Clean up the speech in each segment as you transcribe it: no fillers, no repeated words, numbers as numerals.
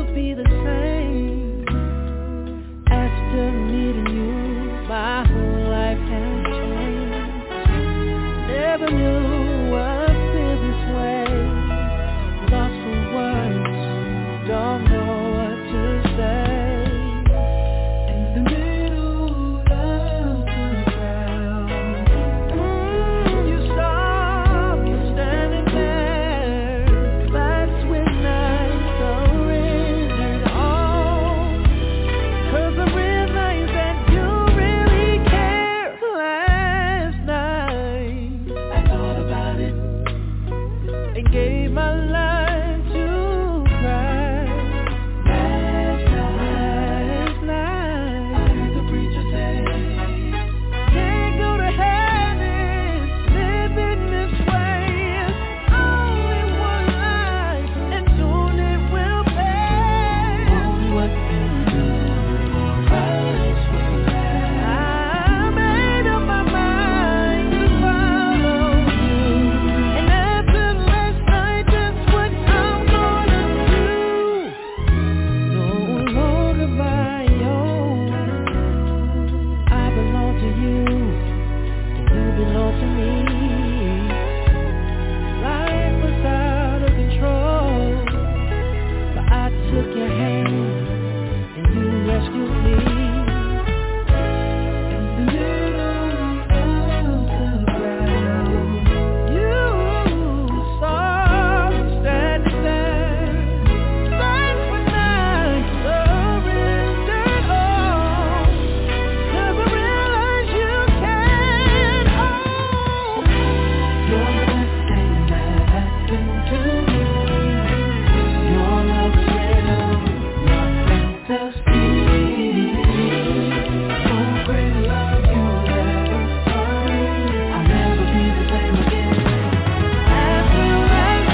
be the same. After meeting you, my whole life has changed. Never knew I'd feel this way. Lost for words, don't know what to say. In the middle of the crowd, you saw me standing there. That's when I surrendered all, 'cause I realized that you really care. Last night I thought about it and gave my life to Christ. Last night I heard the preacher say, can't go to heaven living this way. It's only one life and soon it will pass. What you do for Christ will last. I made up my mind to follow you, and after last night, that's what I'm gonna do. No longer my own, I belong to you, and you belong to me. Life was out of control, but I took your hand and you rescued me. In the middle of the crowd, you saw me standing there. That's when I surrendered all, 'cause I realized you can. Oh, you're the best thing that happened to me. Your love is real, not fantasy. So great love you never find. I'll never be the same again. After last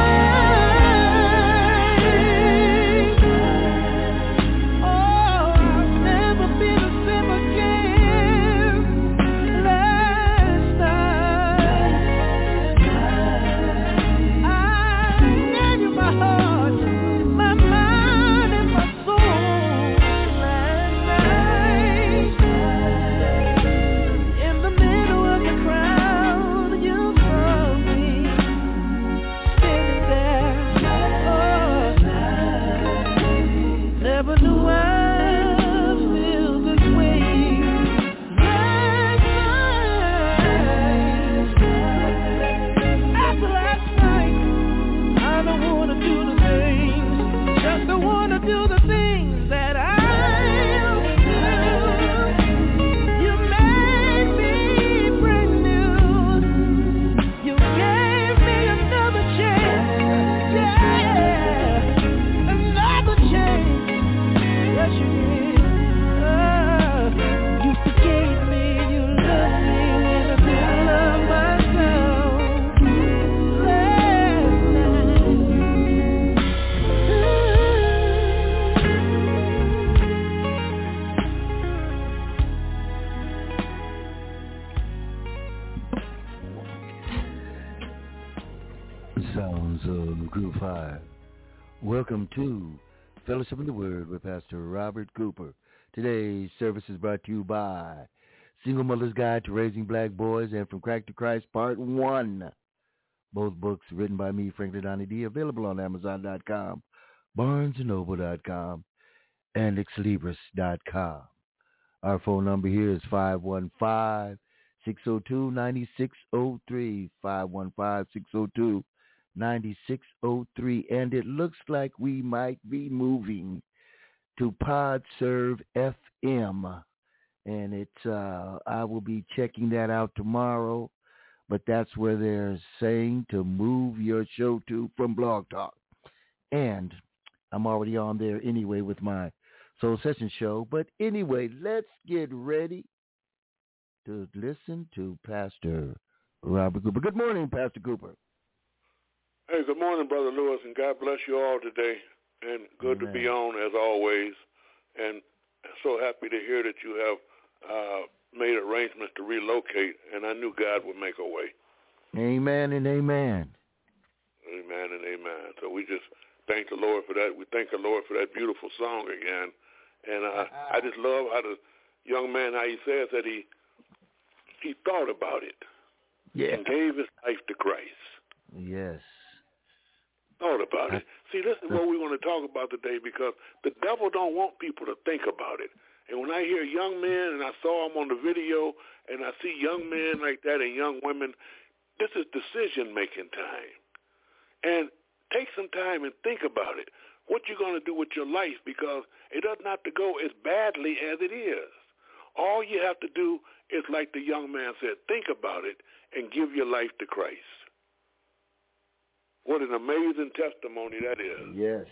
night, oh, I'll never be the same again. Last night, I gave you my heart, my mind, and my soul. Last night, in the middle of the crowd, you saw me standing there. Never knew I'd feel this way. Last night, after last night, I don't wanna do the things, just don't wanna do the things that I used to. You made me brand new. You gave me another chance, yeah, another chance. Yes, you did. You forgave me, you loved me in the middle of myself. Last Sounds of Groove 5. Welcome to Fellowship in the Word with Pastor Robert Cooper. Today's service is brought to you by Single Mother's Guide to Raising Black Boys and From Crack to Christ Part 1. Both books written by me, Franklin Donnie D, available on Amazon.com, BarnesandNoble.com, and Exlibris.com. Our phone number here is 515-602-9603, 515-602-9603, and it looks like we might be moving to PodServe FM, and it's I will be checking that out tomorrow, but that's where they're saying to move your show to from Blog Talk, and I'm already on there anyway with my Soul Session show. But anyway, let's get ready to listen to Pastor Robert Cooper. Good morning, Pastor Cooper. Hey, good morning, Brother Lewis, and God bless you all today. And good Amen. to be on as always. And so happy to hear that you have made arrangements to relocate, and I knew God would make a way. Amen and amen. Amen and amen. So we just thank the Lord for that. We thank the Lord for that beautiful song again. And I just love how the young man, how he says that he thought about it and gave his life to Christ. Yes. Thought about it. See, this is what we want to talk about today, because the devil don't want people to think about it. And when I hear young men, and I saw them on the video, and I see young men like that and young women, this is decision-making time. And take some time and think about it. What you're going to do with your life, because it doesn't have to go as badly as it is. All you have to do is, like the young man said, think about it and give your life to Christ. What an amazing testimony that is. Yes.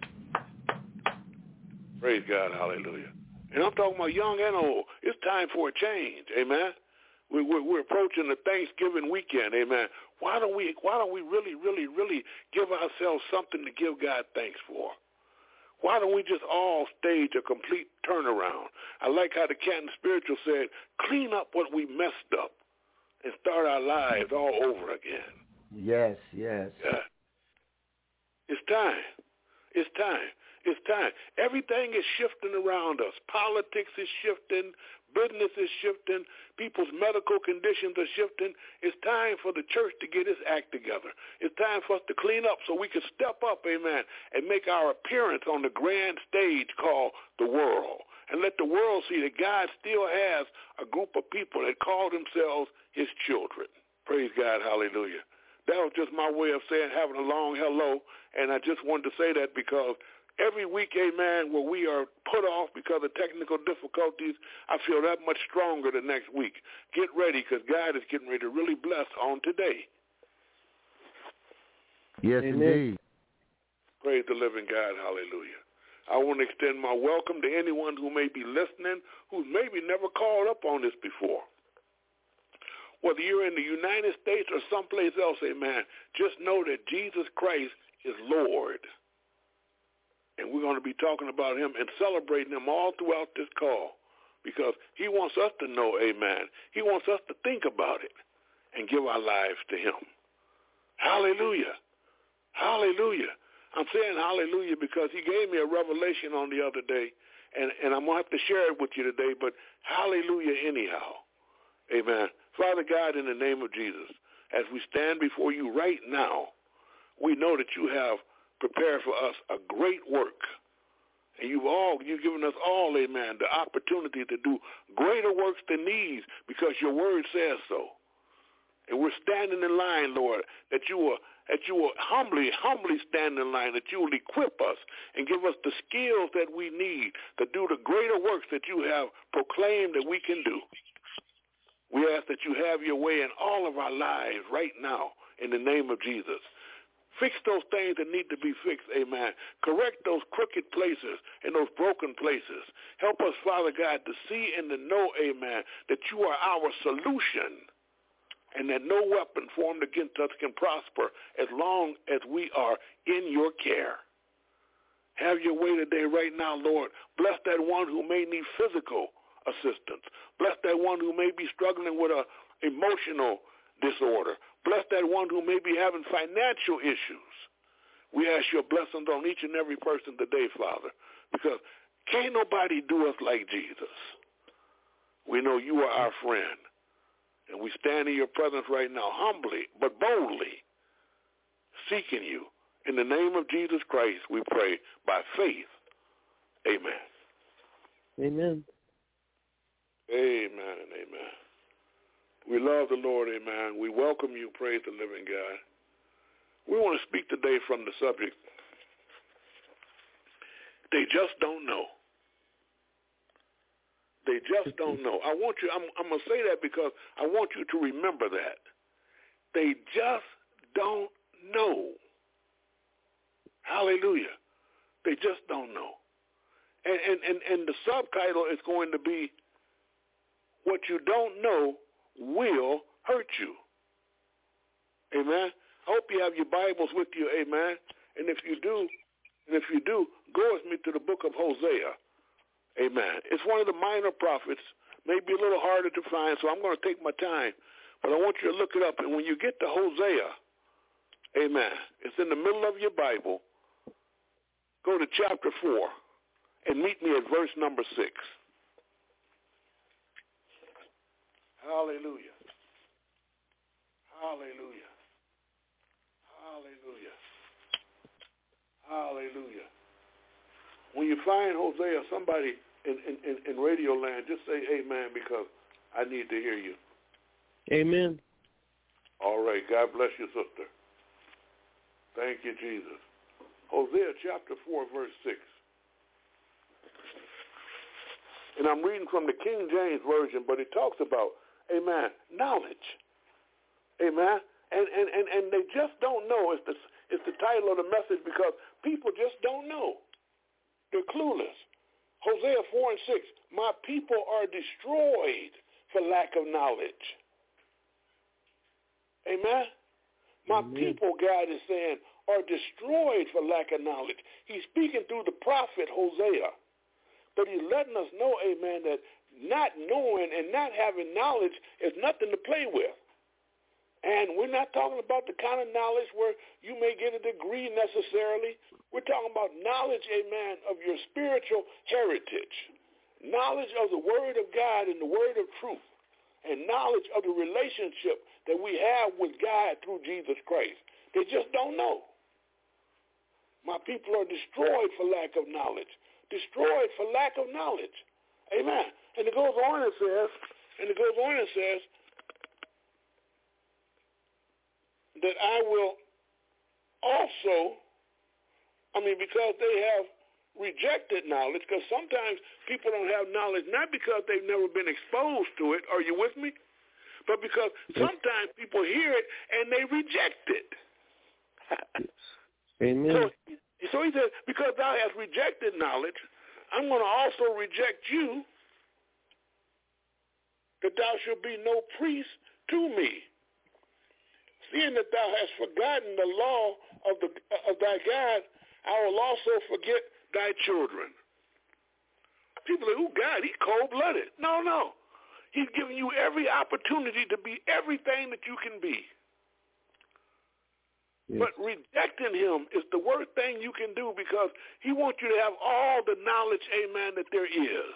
Praise God. Hallelujah. And I'm talking about young and old. It's time for a change. Amen. We're approaching the Thanksgiving weekend. Amen. Why don't we really give ourselves something to give God thanks for? Why don't we just all stage a complete turnaround? I like how the Canton Spiritual said, clean up what we messed up and start our lives all over again. Yes, yes. Yeah. It's time. It's time. It's time. Everything is shifting around us. Politics is shifting. Business is shifting. People's medical conditions are shifting. It's time for the church to get its act together. It's time for us to clean up so we can step up, amen, and make our appearance on the grand stage called the world. And let the world see that God still has a group of people that call themselves his children. Praise God. Hallelujah. That was just my way of saying, having a long hello, and I just wanted to say that because every week, amen, where we are put off because of technical difficulties, I feel that much stronger the next week. Get ready, because God is getting ready to really bless on today. Yes, indeed. Praise the living God. Hallelujah. I want to extend my welcome to anyone who may be listening, who's maybe never called up on this before. Whether you're in the United States or someplace else, amen, just know that Jesus Christ is Lord. And we're going to be talking about him and celebrating him all throughout this call, because he wants us to know, amen. He wants us to think about it and give our lives to him. Hallelujah. Hallelujah. I'm saying hallelujah because he gave me a revelation on the other day, and I'm going to have to share it with you today, but hallelujah anyhow. Amen. Father God, in the name of Jesus, as we stand before you right now, we know that you have prepared for us a great work. And you've given us all, amen, the opportunity to do greater works than these because your word says so. And we're standing in line, Lord, that you will humbly stand in line, that you will equip us and give us the skills that we need to do the greater works that you have proclaimed that we can do. We ask that you have your way in all of our lives right now in the name of Jesus. Fix those things that need to be fixed, amen. Correct those crooked places and those broken places. Help us, Father God, to see and to know, amen, that you are our solution and that no weapon formed against us can prosper as long as we are in your care. Have your way today right now, Lord. Bless that one who may need physical assistance. Bless that one who may be struggling with an emotional disorder. Bless that one who may be having financial issues. We ask your blessings on each and every person today, Father, because can't nobody do us like Jesus. We know you are our friend, and we stand in your presence right now humbly but boldly, seeking you. In the name of Jesus Christ, we pray by faith. Amen. Amen. Amen and amen. We love the Lord, amen. We welcome you, praise the living God. We want to speak today from the subject, they just don't know. They just don't know. I'm going to say that because I want you to remember that. They just don't know. Hallelujah. They just don't know. And the subtitle is going to be, what you don't know will hurt you. Amen. I hope you have your Bibles with you, amen. And if you do, go with me to the book of Hosea. Amen. It's one of the minor prophets, maybe a little harder to find, so I'm going to take my time. But I want you to look it up. And when you get to Hosea, amen, it's in the middle of your Bible. go to chapter 4 and meet me at verse number 6. Hallelujah. Hallelujah. Hallelujah. Hallelujah. When you find Hosea, somebody in radio land, just say amen, because I need to hear you. Amen. All right. God bless you, sister. Thank you, Jesus. Hosea chapter 4, verse 6. And I'm reading from the King James Version, but it talks about, amen, knowledge. Amen. And they just don't know. It's the title of the message, because people just don't know. They're clueless. Hosea 4 and 6, my people are destroyed for lack of knowledge. Amen? My people, God is saying, are destroyed for lack of knowledge. He's speaking through the prophet Hosea. But he's letting us know, amen, that not knowing and not having knowledge is nothing to play with. And we're not talking about the kind of knowledge where you may get a degree necessarily. We're talking about knowledge, amen, of your spiritual heritage, knowledge of the Word of God and the Word of truth, and knowledge of the relationship that we have with God through Jesus Christ. They just don't know. My people are destroyed for lack of knowledge. Destroyed for lack of knowledge. Amen. And it goes on and says, that I will also, because they have rejected knowledge, because sometimes people don't have knowledge, not because they've never been exposed to it, are you with me? But because sometimes people hear it and they reject it. Amen. So he says, because thou hast rejected knowledge, I'm going to also reject you, that thou shalt be no priest to me. Seeing that thou hast forgotten the law of thy God, I will also forget thy children. People say, oh, God, he's cold-blooded. No. He's giving you every opportunity to be everything that you can be. Yes. But rejecting him is the worst thing you can do, because he wants you to have all the knowledge, amen, that there is.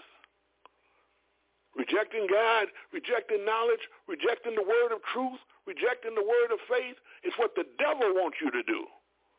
Rejecting God, rejecting knowledge, rejecting the word of truth, rejecting the word of faith is what the devil wants you to do.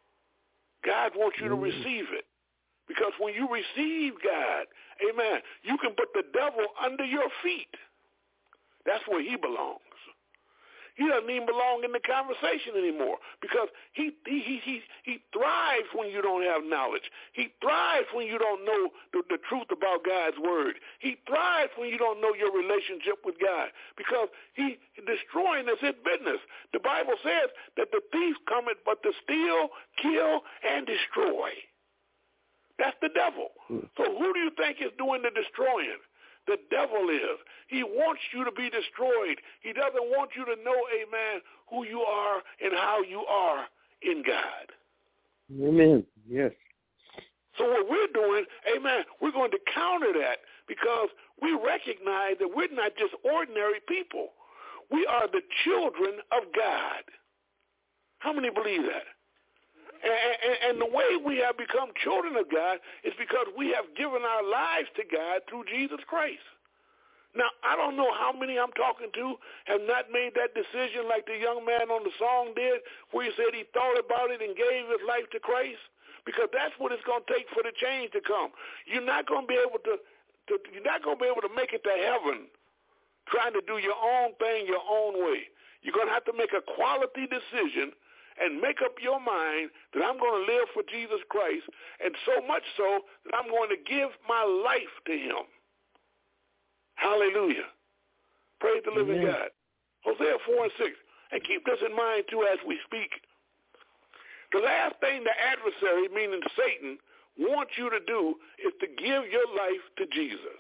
God wants you to receive it. Because when you receive God, amen, you can put the devil under your feet. That's where he belongs. He doesn't even belong in the conversation anymore, because he thrives when you don't have knowledge. He thrives when you don't know the truth about God's word. He thrives when you don't know your relationship with God, because he destroying is his business. The Bible says that the thief cometh but to steal, kill, and destroy. That's the devil. So who do you think is doing the destroying? The devil is. He wants you to be destroyed. He doesn't want you to know, amen, who you are and how you are in God. Amen. Yes. So what we're doing, amen, we're going to counter that, because we recognize that we're not just ordinary people. We are the children of God. How many believe that? And the way we have become children of God is because we have given our lives to God through Jesus Christ. Now, I don't know how many I'm talking to have not made that decision like the young man on the song did, where he said he thought about it and gave his life to Christ, because that's what it's going to take for the change to come. You're not going to be able to make it to heaven trying to do your own thing your own way. You're going to have to make a quality decision and make up your mind that I'm going to live for Jesus Christ, and so much so that I'm going to give my life to him. Hallelujah. Praise the living God. Hosea 4 and 6. And keep this in mind, too, as we speak. The last thing the adversary, meaning Satan, wants you to do is to give your life to Jesus.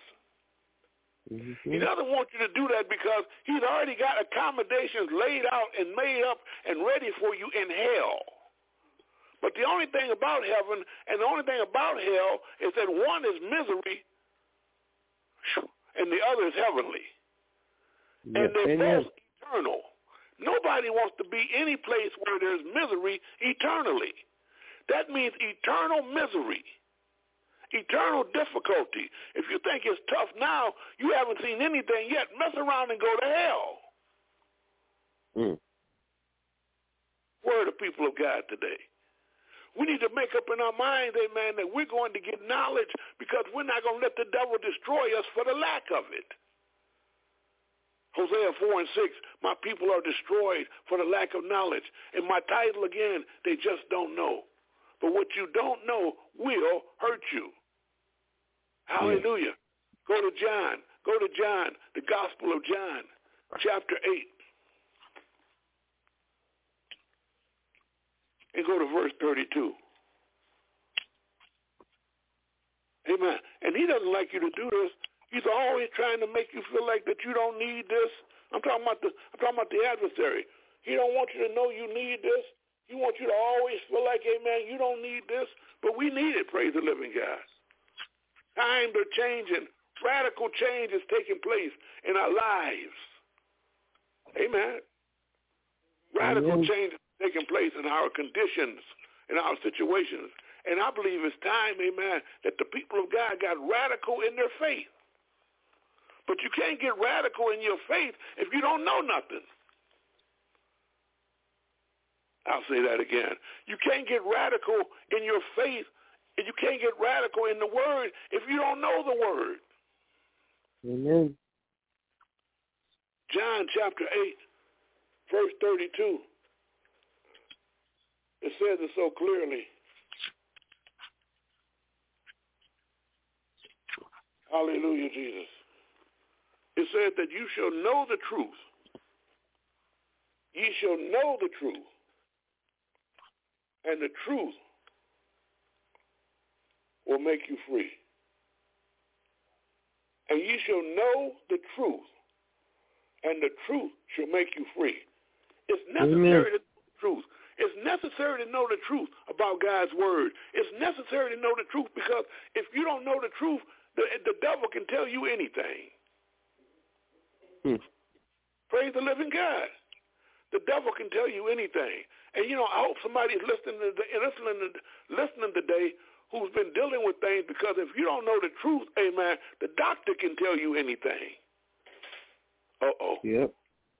He doesn't want you to do that because he's already got accommodations laid out and made up and ready for you in hell. But the only thing about heaven and the only thing about hell is that one is misery and the other is heavenly. And they're both eternal. Nobody wants to be any place where there's misery eternally. That means eternal misery. eternal difficulty. If you think it's tough now, you haven't seen anything yet. Mess around and go to hell. Where are the people of God today? We need to make up in our minds, amen, that we're going to get knowledge because we're not going to let the devil destroy us for the lack of it. Hosea 4:6, my people are destroyed for the lack of knowledge. And my title again, they just don't know. But what you don't know will hurt you. Hallelujah. Go to John, the Gospel of John, chapter 8. And go to verse 32. Amen. And he doesn't like you to do this. He's always trying to make you feel like that you don't need this. I'm talking about the adversary. He don't want you to know you need this. He wants you to always feel like, amen, you don't need this. But we need it, praise the living God. Times are changing. Radical change is taking place in our lives. Amen. Radical change is taking place in our conditions, in our situations. And I believe it's time, amen, that the people of God got radical in their faith. But you can't get radical in your faith if you don't know nothing. I'll say that again. You can't get radical in your faith, and you can't get radical in the word if you don't know the word. Amen. John chapter 8, verse 32. It says it so clearly. Hallelujah, Jesus. It says that you shall know the truth. Ye shall know the truth. And the truth will make you free. And ye shall know the truth. And the truth shall make you free. It's necessary to know the truth. It's necessary to know the truth about God's word. It's necessary to know the truth because if you don't know the truth, the devil can tell you anything. Praise the living God. The devil can tell you anything. And, you know, I hope somebody's listening today who's been dealing with things because if you don't know the truth, amen, the doctor can tell you anything. Yep.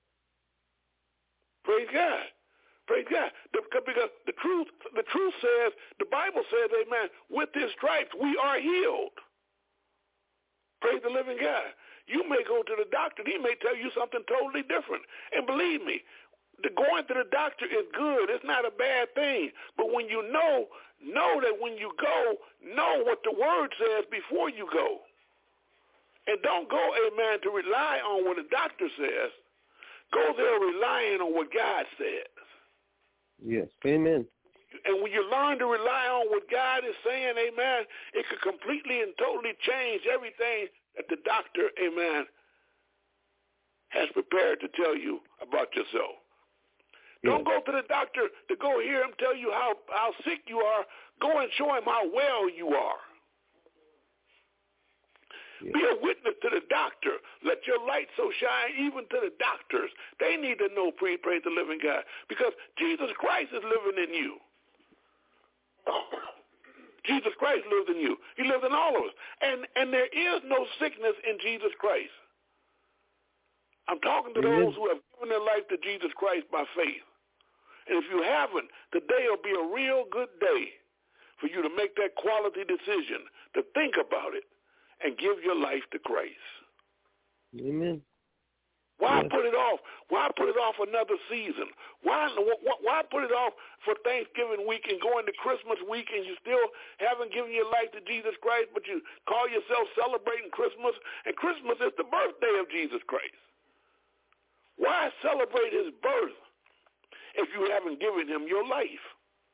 Praise God. Praise God. Because the truth says, the Bible says, amen, with his stripes we are healed. Praise the living God. You may go to the doctor. He may tell you something totally different. And believe me, going to the doctor is good. It's not a bad thing. But when you know that when you go, know what the word says before you go. And don't go, amen, to rely on what the doctor says. Go there relying on what God says. Yes. Amen. And when you learn to rely on what God is saying, amen, it could completely and totally change everything that the doctor, amen, has prepared to tell you about yourself. Don't go to the doctor to go hear him tell you how sick you are. Go and show him how well you are. Be a witness to the doctor. Let your light so shine even to the doctors. They need to know, praise the living God, because Jesus Christ is living in you. Jesus Christ lives in you. He lives in all of us. And there is no sickness in Jesus Christ. I'm talking to those who have given their life to Jesus Christ by faith. And if you haven't, today will be a real good day for you to make that quality decision, to think about it, and give your life to Christ. Amen. Why put it off? Why put it off another season? Why put it off for Thanksgiving week and going to Christmas week and you still haven't given your life to Jesus Christ, but you call yourself celebrating Christmas, and Christmas is the birthday of Jesus Christ. Why celebrate his birth if you haven't given him your life?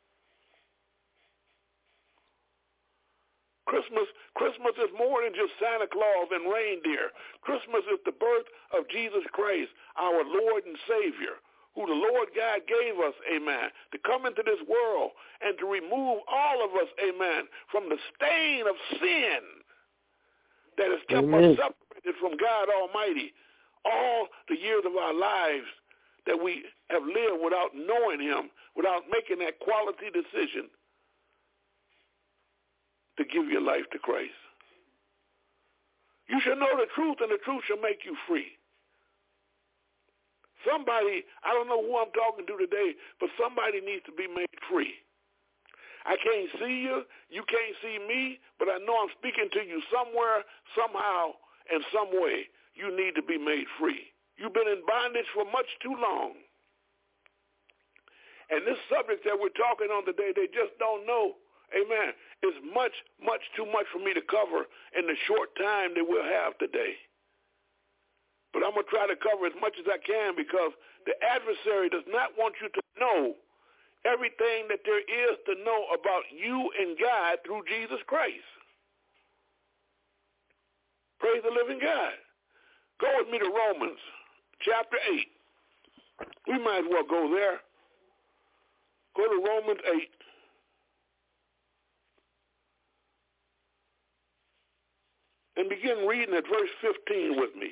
Christmas is more than just Santa Claus and reindeer. Christmas is the birth of Jesus Christ, our Lord and Savior, who the Lord God gave us, amen, to come into this world and to remove all of us, amen, from the stain of sin that has kept us separated from God Almighty all the years of our lives that we have lived without knowing him, without making that quality decision to give your life to Christ. You shall know the truth, and the truth shall make you free. Somebody, I don't know who I'm talking to today, but somebody needs to be made free. I can't see you, you can't see me, but I know I'm speaking to you somewhere, somehow, in some way. You need to be made free. You've been in bondage for much too long. And this subject that we're talking on today, they just don't know, amen, is much, much too much for me to cover in the short time that we'll have today. But I'm going to try to cover as much as I can because the adversary does not want you to know everything that there is to know about you and God through Jesus Christ. Praise the living God. Go with me to Romans chapter 8. We might as well go there. Go to Romans 8. And begin reading at verse 15 with me.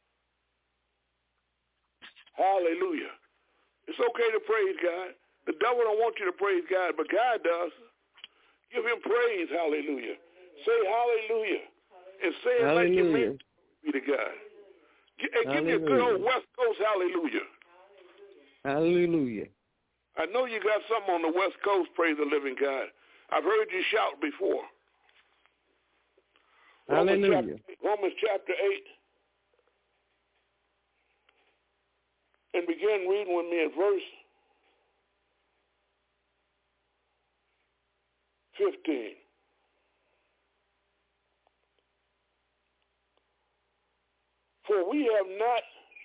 Hallelujah. It's okay to praise God. The devil don't want you to praise God, but God does. Give him praise, hallelujah. Say hallelujah. And say it like you mean be to God. Give me a good old West Coast hallelujah. Hallelujah. I know you got something on the West Coast, praise the living God. I've heard you shout before. Hallelujah. Romans chapter 8. And begin reading with me in verse 15. For we have not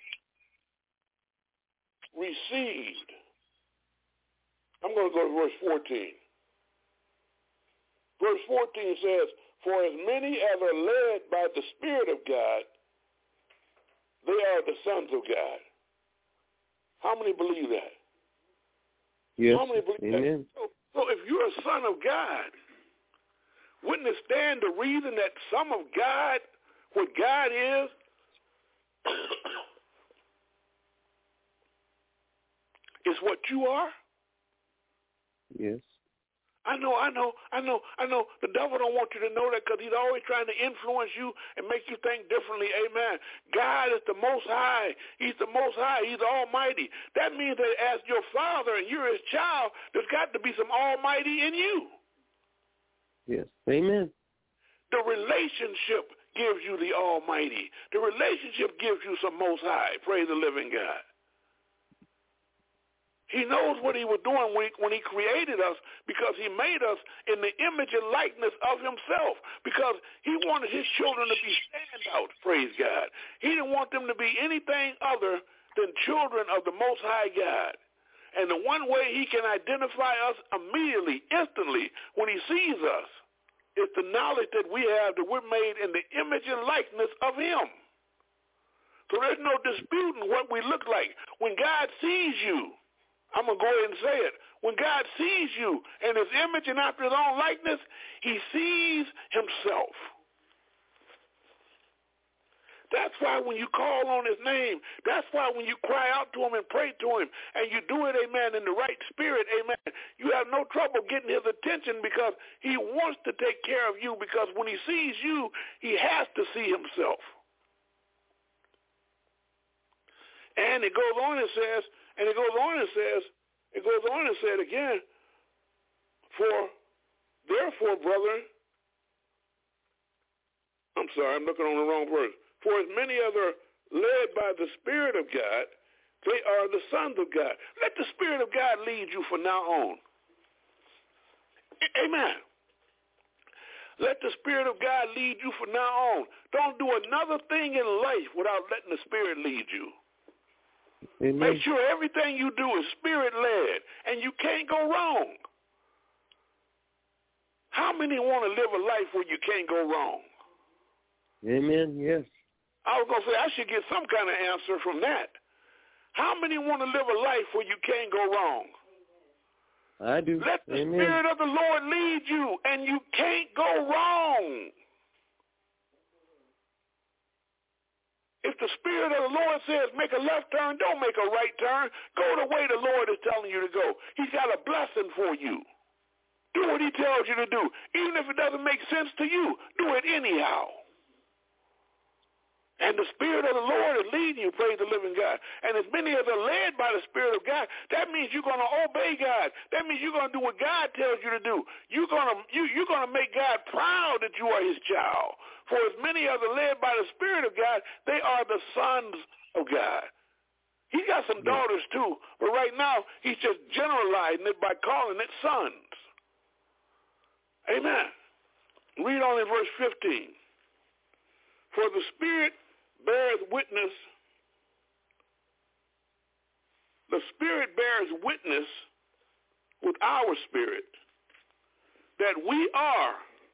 received. I'm going to go to verse 14. Verse 14 says, for as many as are led by the Spirit of God, they are the sons of God. How many believe that? Yes. How many believe Amen. that? So if you're a son of God, wouldn't it stand to reason that some of God, what God is, is what you are? Yes. I know. The devil don't want you to know that because he's always trying to influence you and make you think differently. Amen. God is the Most High. He's the Most High. He's Almighty. That means that as your father and you're his child, there's got to be some Almighty in you. Yes. Amen. The relationship gives you the Almighty. The relationship gives you some Most High. Praise the living God. He knows what he was doing when he created us because he made us in the image and likeness of himself because he wanted his children to be standouts, praise God. He didn't want them to be anything other than children of the Most High God. And the one way he can identify us immediately, instantly, when he sees us, is the knowledge that we have that we're made in the image and likeness of him. So there's no disputing what we look like. When God sees you, I'm going to go ahead and say it. When God sees you in his image and after his own likeness, he sees himself. That's why when you call on his name, that's why when you cry out to him and pray to him, and you do it, amen, in the right spirit, amen, you have no trouble getting his attention because he wants to take care of you because when he sees you, he has to see himself. And it goes on and says, again, for therefore, brethren, I'm sorry, I'm looking on the wrong verse. For as many as are led by the Spirit of God, they are the sons of God. Let the Spirit of God lead you from now on. Amen. Let the Spirit of God lead you from now on. Don't do another thing in life without letting the Spirit lead you. Amen. Make sure everything you do is Spirit-led, and you can't go wrong. How many want to live a life where you can't go wrong? Amen. Yes. I was going to say, I should get some kind of answer from that. How many want to live a life where you can't go wrong? I do. Let the Amen. Spirit of the Lord lead you, and you can't go wrong. If the Spirit of the Lord says make a left turn, don't make a right turn. Go the way the Lord is telling you to go. He's got a blessing for you. Do what he tells you to do. Even if it doesn't make sense to you, do it anyhow. And the Spirit of the Lord is leading you, praise the living God. And as many as are led by the Spirit of God, that means you're going to obey God. That means you're going to do what God tells you to do. You're going to make God proud that you are his child. For as many as are led by the Spirit of God, they are the sons of God. He got some daughters too, but right now he's just generalizing it by calling it sons. Amen. Read on in verse 15. For the Spirit bears witness, the Spirit bears witness with our spirit that we are,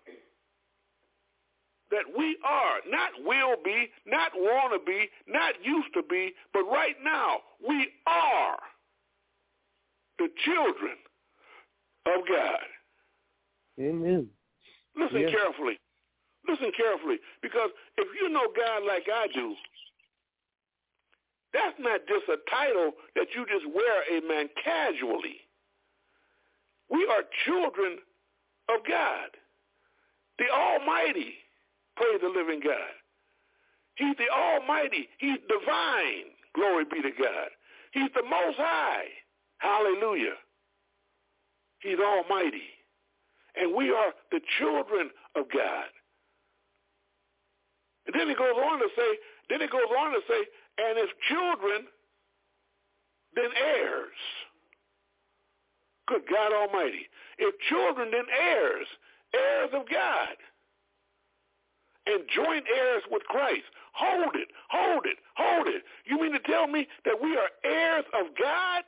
not will be, not want to be, not used to be, but right now we are the children of God. Amen. Listen carefully. Listen carefully, because if you know God like I do, that's not just a title that you just wear, amen, casually. We are children of God, the Almighty, praise the living God. He's the Almighty. He's divine, glory be to God. He's the Most High, hallelujah. He's Almighty, and we are the children of God. And then it goes on to say, and if children, then heirs. Good God Almighty. If children, then heirs, heirs of God, and joint heirs with Christ. Hold it. You mean to tell me that we are heirs of God?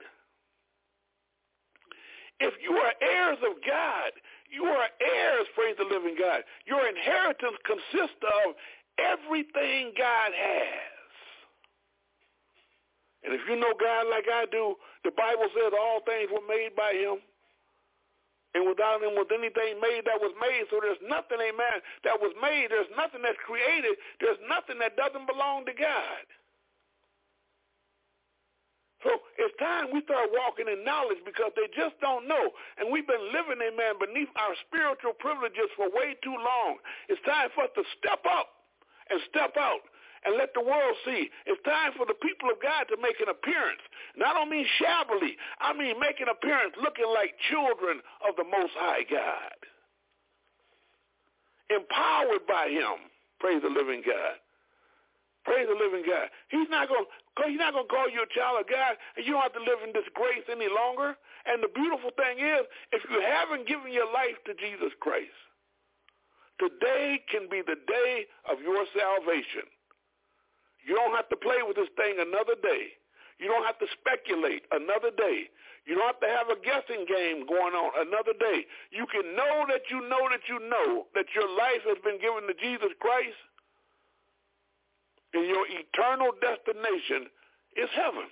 If you are heirs of God, you are heirs, praise the living God. Your inheritance consists of everything God has. And if you know God like I do, the Bible says all things were made by him. And without him was anything made that was made. So there's nothing, amen, that was made. There's nothing that's created. There's nothing that doesn't belong to God. So it's time we start walking in knowledge because they just don't know. And we've been living, amen, beneath our spiritual privileges for way too long. It's time for us to step up and step out and let the world see. It's time for the people of God to make an appearance. And I don't mean shabbily. I mean make an appearance looking like children of the Most High God. Empowered by him. Praise the living God. Praise the living God. He's not going to call you a child of God, and you don't have to live in disgrace any longer. And the beautiful thing is, if you haven't given your life to Jesus Christ, today can be the day of your salvation. You don't have to play with this thing another day. You don't have to speculate another day. You don't have to have a guessing game going on another day. You can know that you know that you know that your life has been given to Jesus Christ, and your eternal destination is heaven.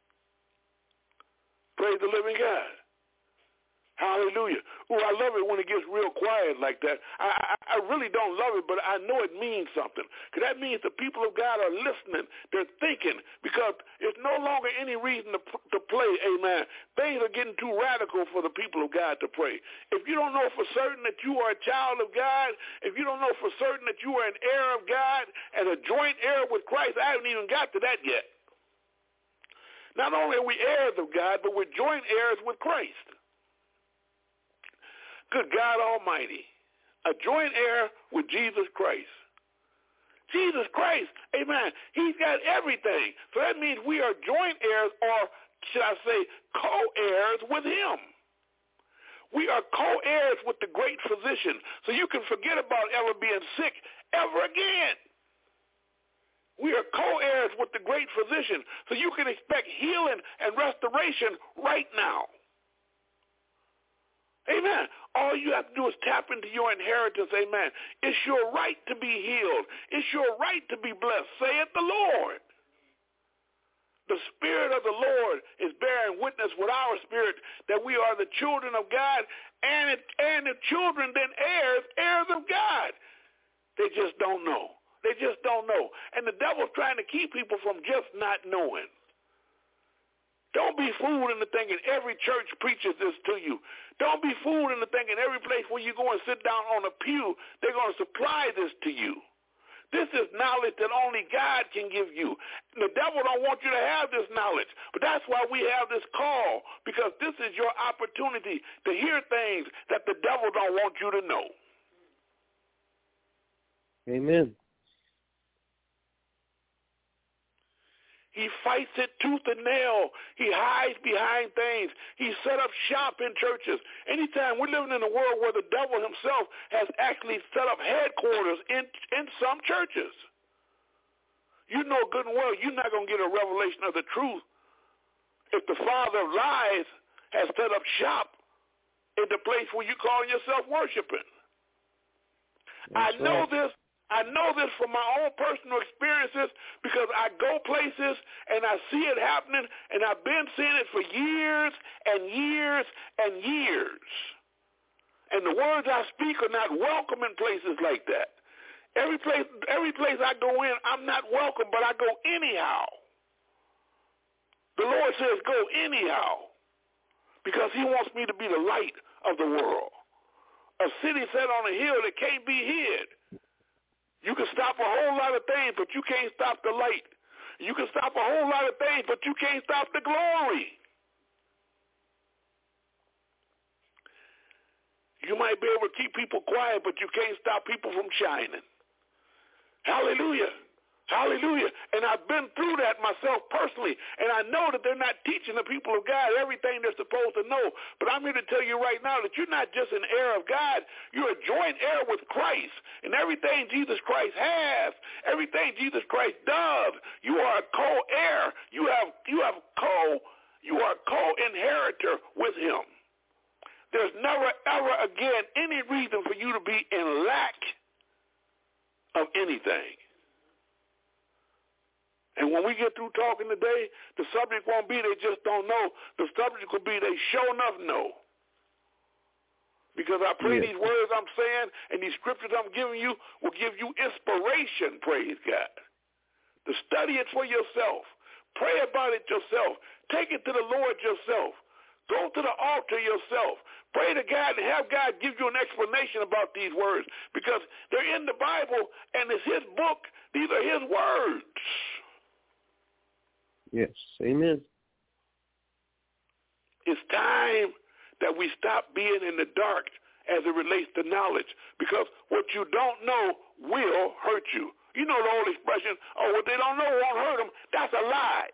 Praise the living God. Hallelujah. Oh, I love it when it gets real quiet like that. I really don't love it, but I know it means something. Because that means the people of God are listening. They're thinking, because it's no longer any reason to play, amen. Things are getting too radical for the people of God to pray. If you don't know for certain that you are a child of God, if you don't know for certain that you are an heir of God and a joint heir with Christ, I haven't even got to that yet. Not only are we heirs of God, but we're joint heirs with Christ. Good God Almighty, a joint heir with Jesus Christ. Jesus Christ, amen, he's got everything. So that means we are joint heirs, or should I say co-heirs with him. We are co-heirs with the great physician. So you can forget about ever being sick ever again. We are co-heirs with the great physician. So you can expect healing and restoration right now. Amen. All you have to do is tap into your inheritance. Amen. It's your right to be healed. It's your right to be blessed, saith the Lord. The Spirit of the Lord is bearing witness with our spirit that we are the children of God, and the children then heirs of God. They just don't know. They just don't know. And the devil's trying to keep people from just not knowing. Don't be fooled into thinking every church preaches this to you. Don't be fooled into thinking every place where you go and sit down on a pew, they're going to supply this to you. This is knowledge that only God can give you. The devil don't want you to have this knowledge. But that's why we have this call, because this is your opportunity to hear things that the devil don't want you to know. Amen. He fights it tooth and nail. He hides behind things. He set up shop in churches. Anytime we're living in a world where the devil himself has actually set up headquarters in some churches. You know good and well you're not going to get a revelation of the truth if the father of lies has set up shop in the place where you call yourself worshiping. I know this from my own personal experiences, because I go places and I see it happening, and I've been seeing it for years and years and years. And the words I speak are not welcome in places like that. Every place I go in, I'm not welcome, but I go anyhow. The Lord says go anyhow, because he wants me to be the light of the world. A city set on a hill that can't be hid. You can stop a whole lot of things, but you can't stop the light. You can stop a whole lot of things, but you can't stop the glory. You might be able to keep people quiet, but you can't stop people from shining. Hallelujah. Hallelujah. And I've been through that myself personally, and I know that they're not teaching the people of God everything they're supposed to know. But I'm here to tell you right now that you're not just an heir of God. You're a joint heir with Christ. And everything Jesus Christ has, everything Jesus Christ does, you are a co-heir. You are a co-inheritor with him. There's never, ever again any reason for you to be in lack of anything. And when we get through talking today, the subject won't be they just don't know. The subject will be they sure enough know. Because I pray these words I'm saying and these scriptures I'm giving you will give you inspiration, praise God. To study it for yourself. Pray about it yourself. Take it to the Lord yourself. Go to the altar yourself. Pray to God and have God give you an explanation about these words, because they're in the Bible and it's his book. These are his words. Yes, amen. It's time that we stop being in the dark as it relates to knowledge, because what you don't know will hurt you. You know the old expression, oh, what they don't know won't hurt them. That's a lie.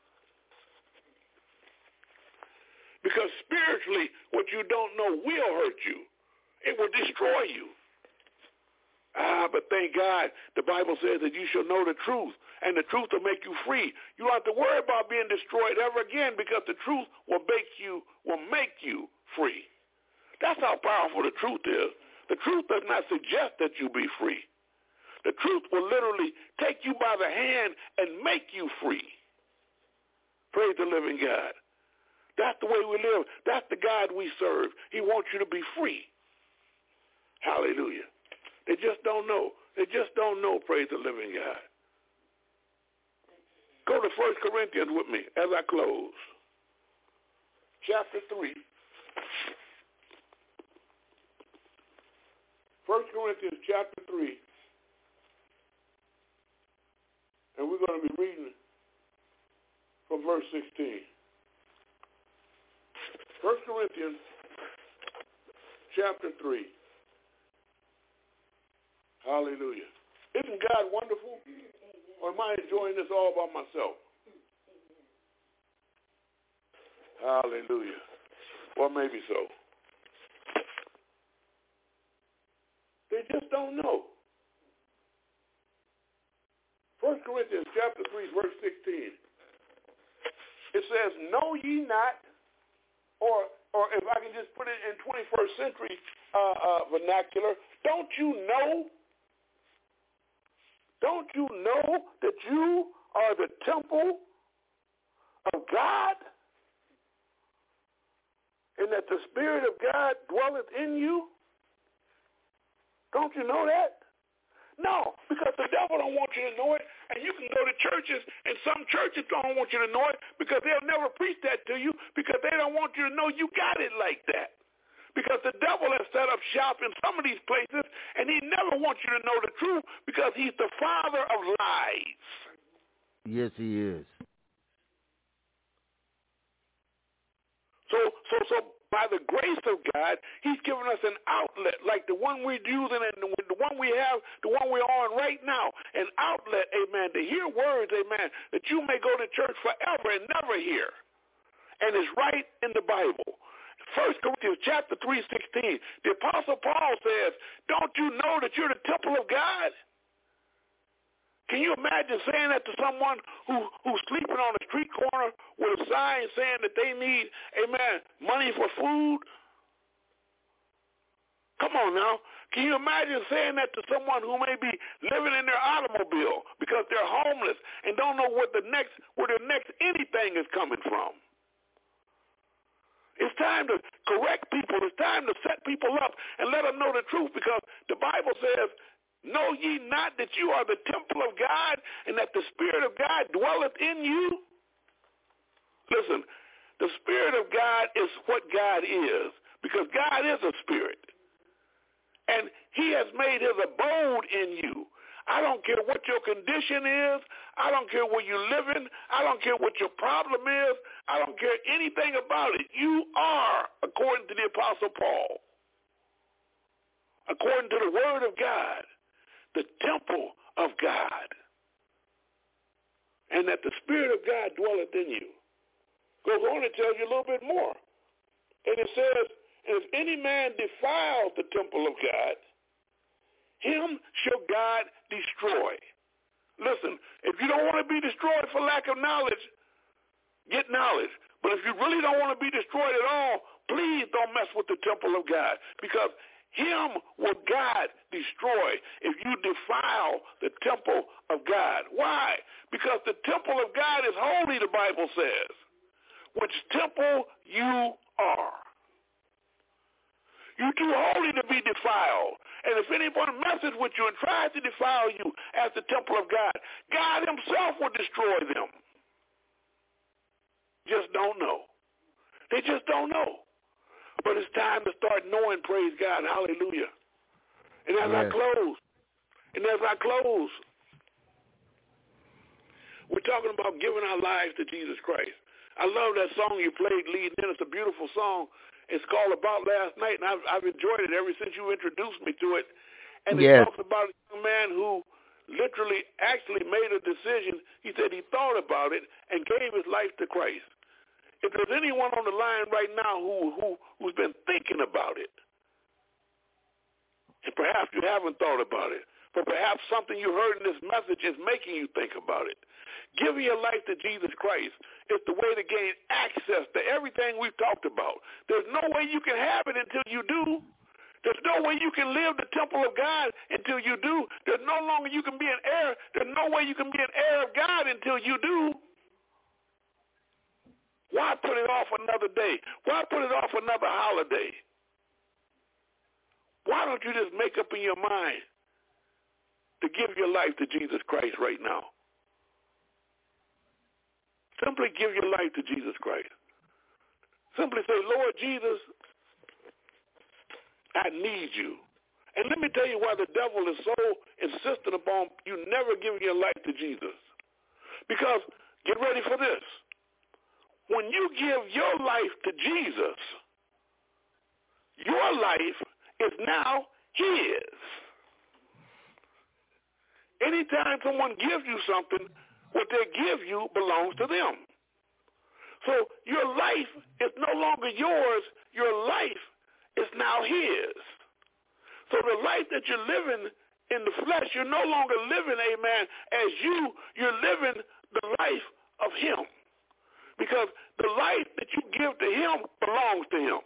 Because spiritually, what you don't know will hurt you. It will destroy you. But thank God, the Bible says that you shall know the truth, and the truth will make you free. You don't have to worry about being destroyed ever again, because the truth will make you free. That's how powerful the truth is. The truth does not suggest that you be free. The truth will literally take you by the hand and make you free. Praise the living God. That's the way we live. That's the God we serve. He wants you to be free. Hallelujah. They just don't know. They just don't know, praise the living God. Go to 1 Corinthians with me as I close. Chapter 3. 1 Corinthians chapter 3. And we're going to be reading from verse 16. 1 Corinthians chapter 3. Hallelujah. Isn't God wonderful? Or am I enjoying this all by myself? Hallelujah. Well, maybe so. They just don't know. 1 Corinthians chapter 3, verse 16. It says, know ye not, or if I can just put it in 21st century vernacular, don't you know? Don't you know that you are the temple of God, and that the Spirit of God dwelleth in you? Don't you know that? No, because the devil devil don't want you to know it, and you can go to churches, and some churches don't want you to know it because they'll never preach that to you because they don't want you to know you got it like that. Because the devil has set up shop in some of these places, and he never wants you to know the truth because he's the father of lies. Yes, he is. So by the grace of God, he's given us an outlet like the one we're using and the one we have, the one we're on right now, an outlet, amen, to hear words, amen, that you may go to church forever and never hear. And it's right in the Bible. 1 Corinthians chapter 3:16, the Apostle Paul says, don't you know that you're the temple of God? Can you imagine saying that to someone who's sleeping on a street corner with a sign saying that they need, amen, money for food? Come on now. Can you imagine saying that to someone who may be living in their automobile because they're homeless and don't know where the next anything is coming from? It's time to correct people. It's time to set people up and let them know the truth because the Bible says, know ye not that you are the temple of God and that the Spirit of God dwelleth in you? Listen, the Spirit of God is what God is because God is a spirit. And he has made his abode in you. I don't care what your condition is. I don't care where you live in. I don't care what your problem is. I don't care anything about it. You are, according to the Apostle Paul, according to the Word of God, the temple of God, and that the Spirit of God dwelleth in you. Goes on to tell you a little bit more. And it says, if any man defiles the temple of God, him shall God destroy. Listen, if you don't want to be destroyed for lack of knowledge, get knowledge. But if you really don't want to be destroyed at all, please don't mess with the temple of God because him will God destroy if you defile the temple of God. Why? Because the temple of God is holy, the Bible says, which temple you are. You're too holy to be defiled. And if anyone messes with you and tries to defile you as the temple of God, God himself will destroy them. Just don't know. They just don't know. But it's time to start knowing, praise God, hallelujah. And as I close, we're talking about giving our lives to Jesus Christ. I love that song you played leading in. It's a beautiful song. It's called About Last Night, and I've enjoyed it ever since you introduced me to it. And it talks about a young man who literally actually made a decision. He said he thought about it and gave his life to Christ. If there's anyone on the line right now who's been thinking about it, and perhaps you haven't thought about it, but perhaps something you heard in this message is making you think about it, giving your life to Jesus Christ is the way to gain access to everything we've talked about. There's no way you can have it until you do. There's no way you can live the temple of God until you do. There's no longer you can be an heir. There's no way you can be an heir of God until you do. Why put it off another day? Why put it off another holiday? Why don't you just make up in your mind to give your life to Jesus Christ right now? Simply give your life to Jesus Christ. Simply say, Lord Jesus, I need you. And let me tell you why the devil is so insistent upon you never giving your life to Jesus. Because, get ready for this. When you give your life to Jesus, your life is now his. Anytime someone gives you something, what they give you belongs to them. So your life is no longer yours. Your life is now his. So the life that you're living in the flesh, you're no longer living, amen, as you. You're living the life of him. Because the life that you give to him belongs to him.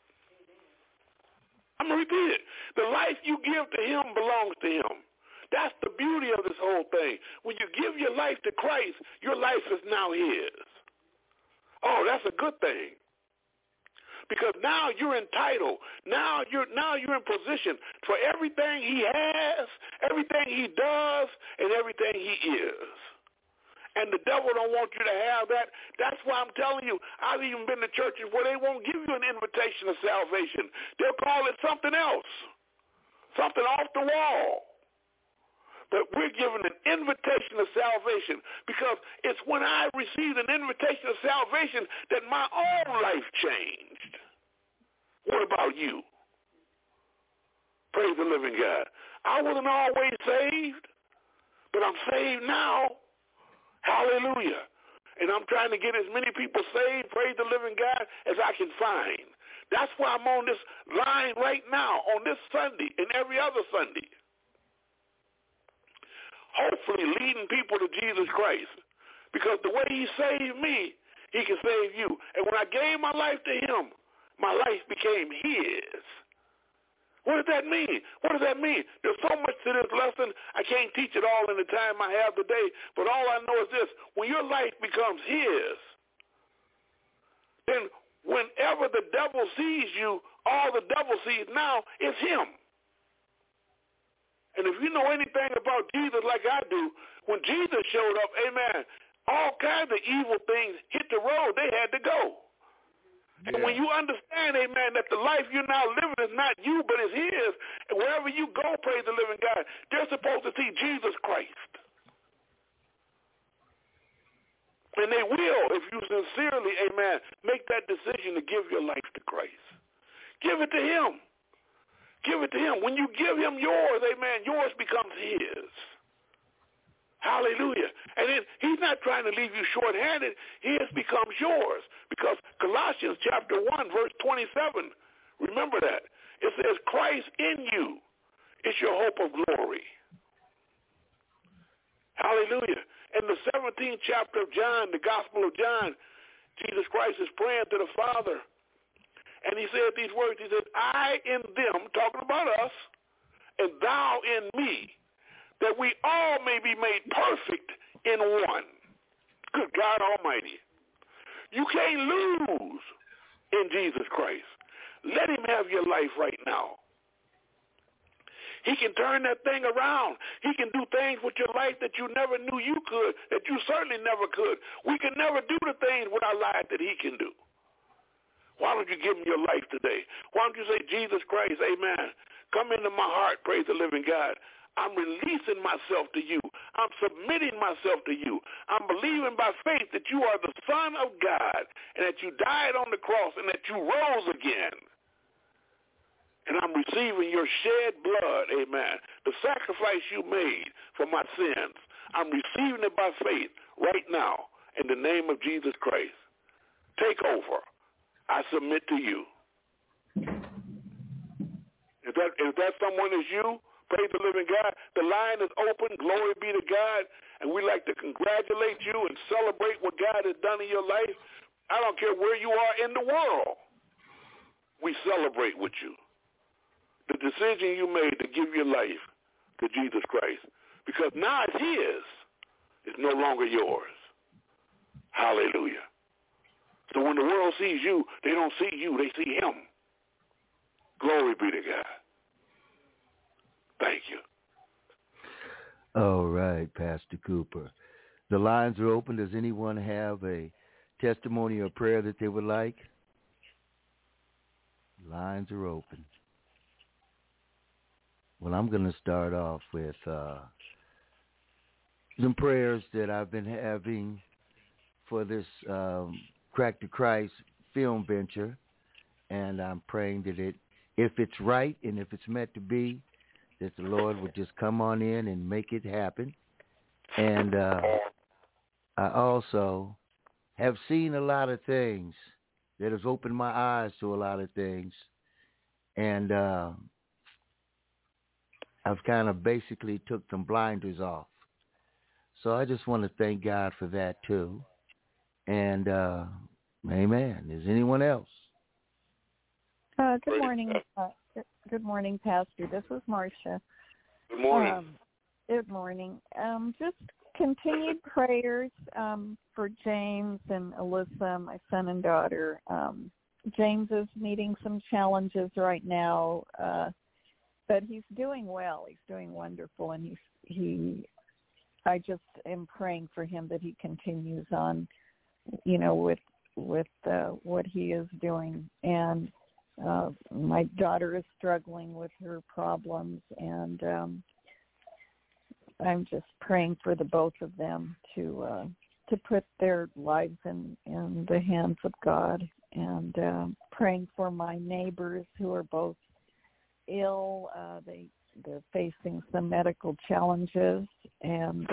I'm going to repeat it. The life you give to him belongs to him. That's the beauty of this whole thing. When you give your life to Christ, your life is now his. Oh, that's a good thing. because now you're entitled. Now you're in position for everything he has, everything he does, and everything he is. And the devil don't want you to have that. That's why I'm telling you, I've even been to churches where they won't give you an invitation of salvation. They'll call it something else, something off the wall. But we're given an invitation of salvation because it's when I received an invitation of salvation that my own life changed. What about you? Praise the living God. I wasn't always saved, but I'm saved now. Hallelujah. And I'm trying to get as many people saved, praise the living God, as I can find. That's why I'm on this line right now, on this Sunday and every other Sunday. Hopefully leading people to Jesus Christ. Because the way he saved me, he can save you. And when I gave my life to him, my life became his. What does that mean? What does that mean? There's so much to this lesson, I can't teach it all in the time I have today, but all I know is this. When your life becomes his, then whenever the devil sees you, all the devil sees now is him. And if you know anything about Jesus like I do, when Jesus showed up, amen, all kinds of evil things hit the road. They had to go. And when you understand, amen, that the life you're now living is not you, but it's his, and wherever you go, praise the living God, they're supposed to see Jesus Christ. And they will, if you sincerely, amen, make that decision to give your life to Christ. Give it to him. Give it to him. When you give him yours, amen, yours becomes his. Hallelujah. And then he's not trying to leave you short-handed. His becomes yours. Because Colossians chapter 1, verse 27, remember that. It says, Christ in you is your hope of glory. Hallelujah. In the 17th chapter of John, the Gospel of John, Jesus Christ is praying to the Father. And he said these words. He said, I in them, talking about us, and thou in me, that we all may be made perfect in one. Good God Almighty. You can't lose in Jesus Christ. Let him have your life right now. He can turn that thing around. He can do things with your life that you never knew you could, that you certainly never could. We can never do the things with our life that he can do. Why don't you give him your life today? Why don't you say, Jesus Christ, amen. Come into my heart, praise the living God. I'm releasing myself to you. I'm submitting myself to you. I'm believing by faith that you are the Son of God and that you died on the cross and that you rose again. And I'm receiving your shed blood, amen, the sacrifice you made for my sins. I'm receiving it by faith right now in the name of Jesus Christ. Take over. I submit to you. If that someone is you, praise the living God. The line is open. Glory be to God. And we like to congratulate you and celebrate what God has done in your life. I don't care where you are in the world. We celebrate with you. The decision you made to give your life to Jesus Christ. Because now it's his. It's no longer yours. Hallelujah. So when the world sees you, they don't see you. They see him. Glory be to God. Thank you. All right, Pastor Cooper. The lines are open. Does anyone have a testimony or prayer that they would like? Lines are open. Well, I'm going to start off with some prayers that I've been having for this Crack to Christ film venture, and I'm praying that if it's right and if it's meant to be, that the Lord would just come on in and make it happen. And I also have seen a lot of things that has opened my eyes to a lot of things. And I've kind of basically took some blinders off. So I just want to thank God for that too. And amen. Is anyone else? Good morning. Good morning, Pastor. This is Marcia. Good morning. Good morning. Just continued prayers for James and Alyssa, my son and daughter. James is meeting some challenges right now, but he's doing well. He's doing wonderful, and I just am praying for him that he continues on, with what he is doing. And my daughter is struggling with her problems, and I'm just praying for the both of them to put their lives in the hands of God, and praying for my neighbors who are both ill. They're facing some medical challenges, and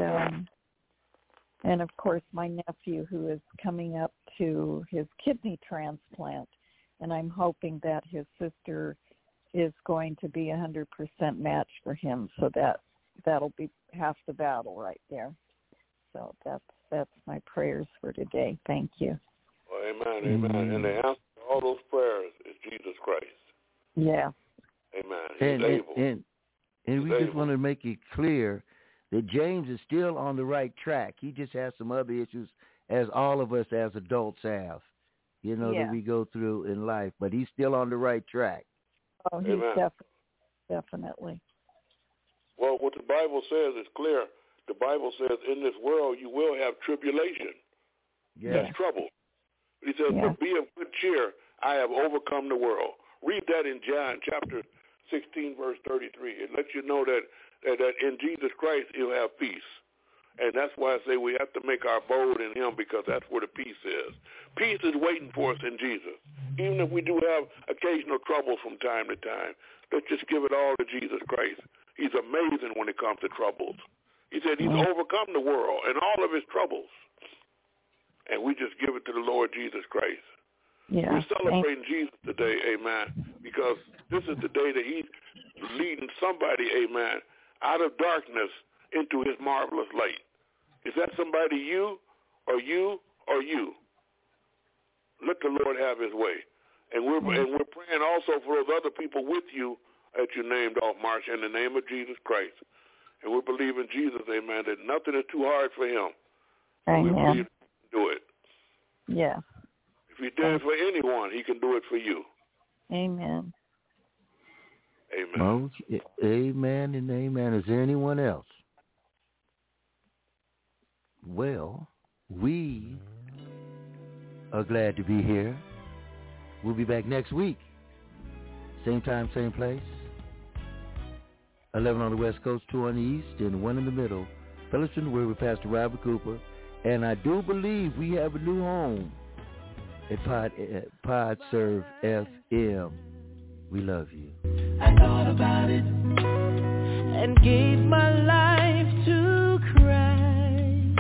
of course my nephew, who is coming up to his kidney transplant, and I'm hoping that his sister is going to be 100% match for him, so that'll be half the battle right there. So that's my prayers for today. Thank you. Well, amen, amen. And the answer to all those prayers is Jesus Christ. Yeah. Amen. He's able. And we just want to make it clear that James is still on the right track. He just has some other issues, as all of us as adults have, that we go through in life. But he's still on the right track. Oh, he's definitely. Well, what the Bible says is clear. The Bible says in this world you will have tribulation. Yeah. That's trouble. He says, but be of good cheer. I have overcome the world. Read that in John chapter 16, verse 33. It lets you know that in Jesus Christ you'll have peace. And that's why I say we have to make our abode in him, because that's where the peace is. Peace is waiting for us in Jesus. Even if we do have occasional troubles from time to time, let's just give it all to Jesus Christ. He's amazing when it comes to troubles. He said he's overcome the world and all of his troubles. And we just give it to the Lord Jesus Christ. Yeah. We're celebrating Jesus today, amen, because this is the day that he's leading somebody, amen, out of darkness into his marvelous light. Is that somebody you or you or you? Let the Lord have his way. And we're praying also for those other people with you that you named off, Marsha, in the name of Jesus Christ. And we believe in Jesus, amen, that nothing is too hard for him. Amen. We believe he can do it. Yeah. If he did it for anyone, he can do it for you. Amen. Amen. Well, amen and amen. Is there anyone else? Well, we are glad to be here. We'll be back next week. Same time, same place. 11 on the West Coast, 2 on the East, and 1 in the middle. Fellowship in the Word with Pastor Robert Cooper. And I do believe we have a new home at PodServe FM. We love you. I thought about it and gave my life to Christ.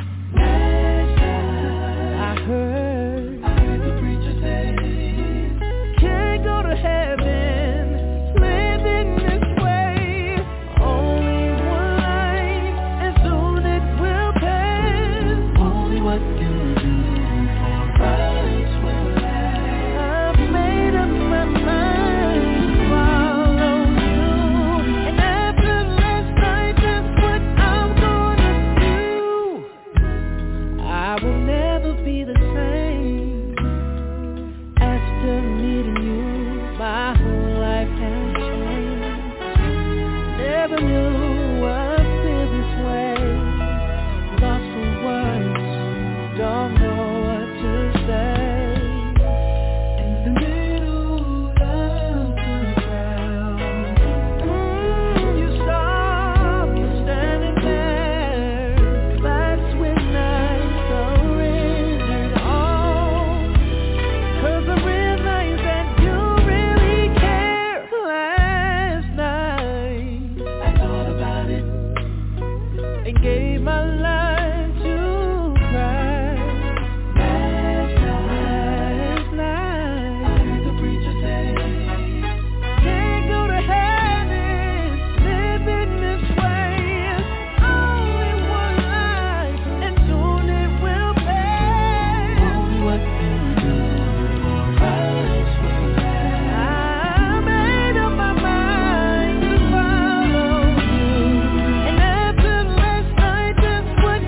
I heard the preacher say, can't go to heaven living this way. Only one life, and soon it will pass. Only what you do for Christ will last. I've made up my mind to follow you, and after last night, that's what I'm gonna do. I will never be the same after meeting you. My whole life has changed. Never knew I'd feel this way. Lost for words, don't know what to say. In the middle of the crowd, you saw me standing there. That's when I surrendered all, 'cause I realized that you really care. Last night I thought about it and gave my life to Christ. Last night I heard the preacher say, can't go to heaven living this way. Only one life, and soon it will pass. Only what you do for Christ will last. I made up my mind to follow you, and after last night, that's what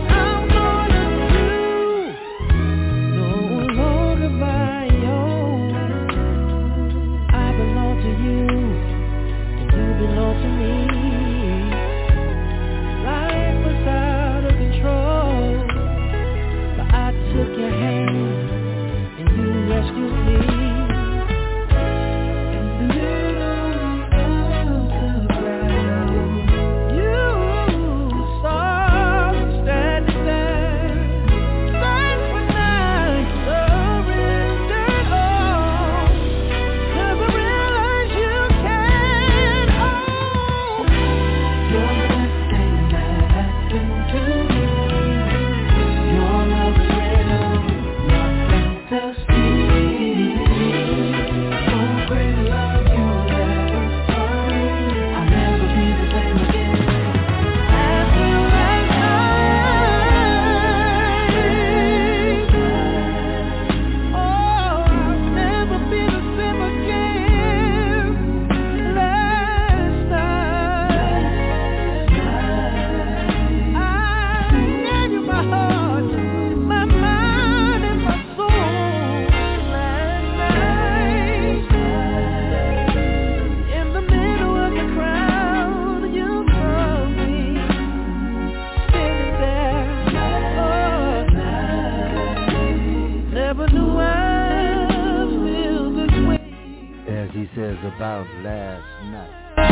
he says about last night.